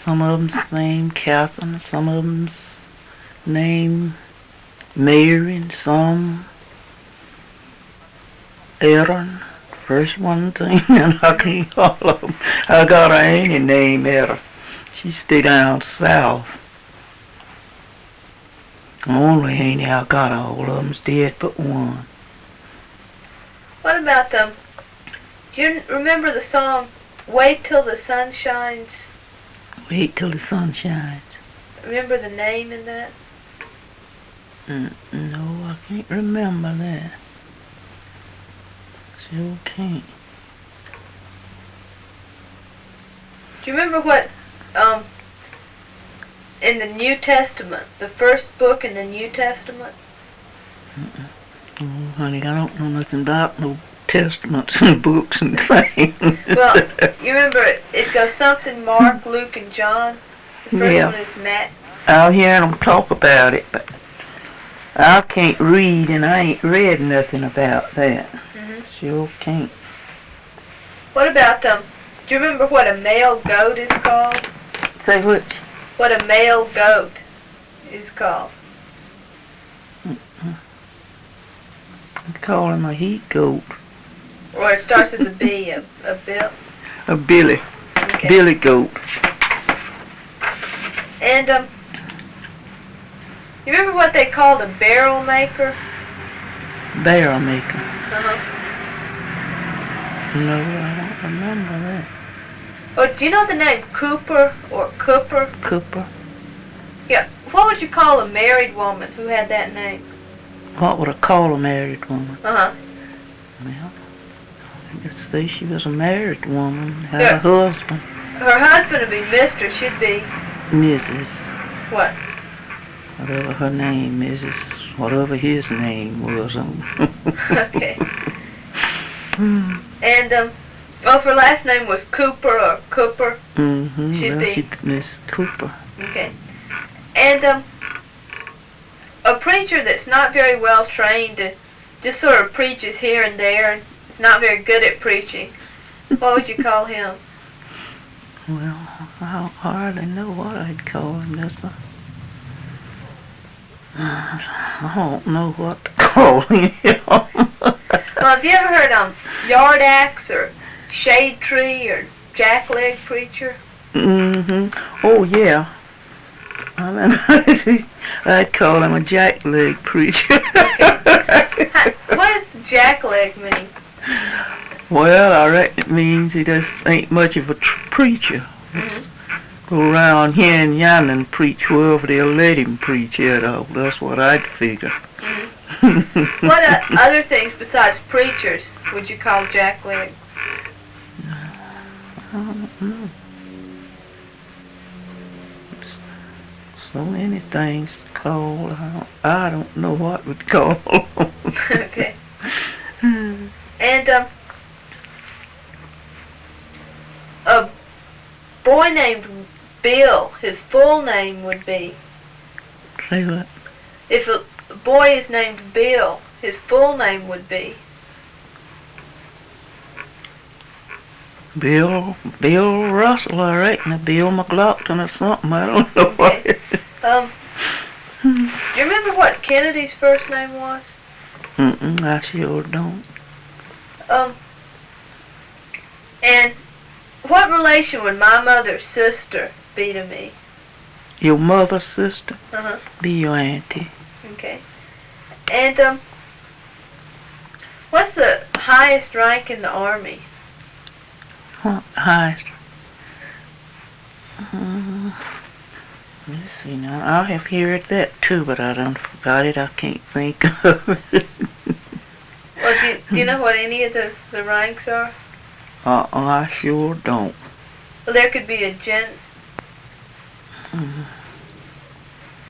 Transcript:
Some of them's named Catherine, some of them's named Mary, and some Aaron. First one thing, and I can't all of them. I got a auntie named Aaron. She stay down south. The only auntie I got, all of them's dead but one. What about do you remember the song "Wait Till the Sun Shines"? Wait till the sun shines. Remember the name in that? No, I can't remember that. Sure can't. Do you remember what, in the New Testament, the first book in the New Testament? Oh, honey, I don't know nothing about no testaments and books and things. Well, you remember it goes something Mark, Luke, and John. The first Yeah. one is Matt. I'll hear them talk about it, but I can't read, and I ain't read nothing about that. Sure can't. What about do you remember what a male goat is called? Say which? What a male goat is called? I call him a heat goat. Or it starts with a B, a bill. A billy. Okay. Billy goat. And you remember what they called a barrel maker? Barrel maker. Uh-huh. No, I don't remember that. Oh, do you know the name Cooper or Cooper? Cooper. Yeah. What would you call a married woman who had that name? What would I call a married woman? Uh-huh. Well, I guess say she was a married woman, had Yeah. a husband. Her husband would be Mr. She'd be Mrs. what? Whatever her name is, whatever his name was. Okay. And well, if her last name was Cooper or Cooper. Mm-hmm. She'd Well, be she'd Miss Cooper. Okay. And a preacher that's not very well trained and just sort of preaches here and there and is not very good at preaching, what would you call him? Well, I hardly know what I'd call him. I don't know what to call him. Well, have you ever heard Yard Axe or Shade Tree or Jackleg Preacher? Mm-hmm. Oh, yeah. I remember I'd call him a jackleg preacher. What does Jackleg mean? Well, I reckon it means he just ain't much of a preacher. Just go around here and yon and preach wherever they'll let him preach at all. That's what I'd figure. What other things besides preachers would you call jacklegs? I don't know. So many things to call. I don't know what we'd call them. Okay. And a boy named Bill, his full name would be. Say what? If a boy is named Bill, his full name would be. Bill Russell, I reckon, or Bill McLaughlin or something. I don't know Okay. what. Do you remember what Kennedy's first name was? I sure don't. And what relation would my mother's sister be to me? Your mother's sister? Uh-huh. Be your auntie. Okay. And what's the highest rank in the Army? What highest? Let's see now. I have heard that too, but I done forgot it. I can't think of it. Well, do you know what any of the ranks are? I sure don't. Well, there could be a